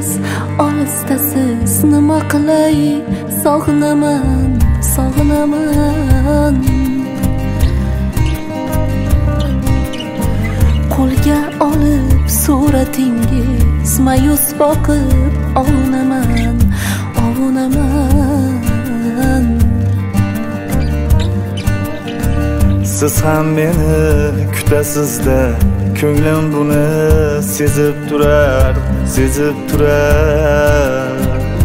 olibsiz, olistasiz. Nima qilay, sog'inaman, sog'inaman. Qo'lga olib suratingiz, mayus boqib ovunaman, ovunaman. Siz ham meni kutasizda, ko'nglim buni sezib turar, sezib turar.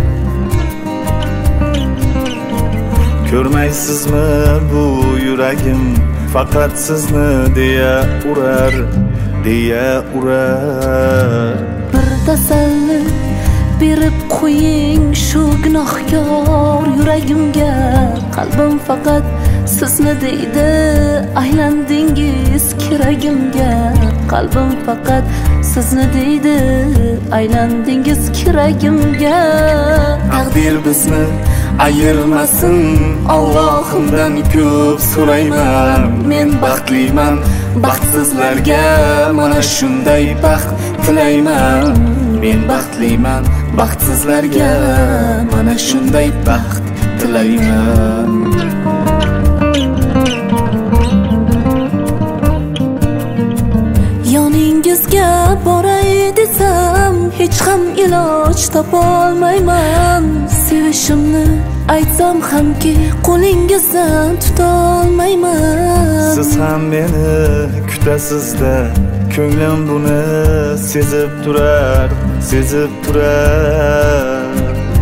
Ko'rmaysizmi bu yuragim faqat sizni deya urar, deya urar. Bir tasalli berib qo'ying shu gunohkor yuragimga. Qalbim faqat sizni deydi, aylandingiz kiragimga. Qalbim faqat sizni deydi, aylandingiz kiragimga. Taqdir bizni ayirmasin, Allohimdan ko'p so'rayman. Men baxtliman, baxtsizlarga mana shunday baxt tilayman. Men baxtliman, baxtsizlarga mana shunday baxt tilayman. Yoningizga boray desam, hech ham iloj topolmayman. Sevishimni aytsam hamki, qo'lingizdan tutolmayman. Siz ham meni kutasizda, ko'nglim buni sezib turar, sezib turar.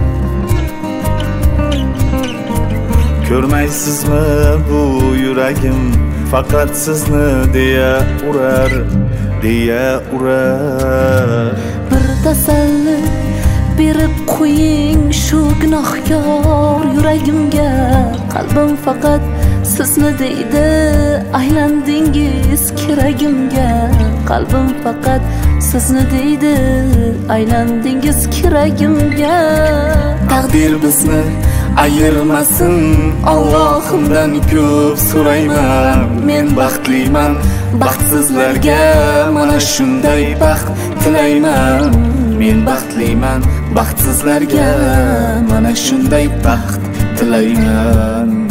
Ko'rmaysizmi bu yuragim faqat sizni deya urar, deya urar. Bir tasalli berib qo'ying shu gunohkor yuragimga. Qalbim faqat sizni deydi, aylandingiz kiragimga. Qalbim faqat sizni deydi, aylandingiz kiragimga. Taqdir bizni ayirmasin, Allohimdan ko'p so'rayman. Men baxtliman, baxtsizlarga mana shunday baxt tilayman. Men baxtliman, baxtsizlarga mana shunday baxt tilayman.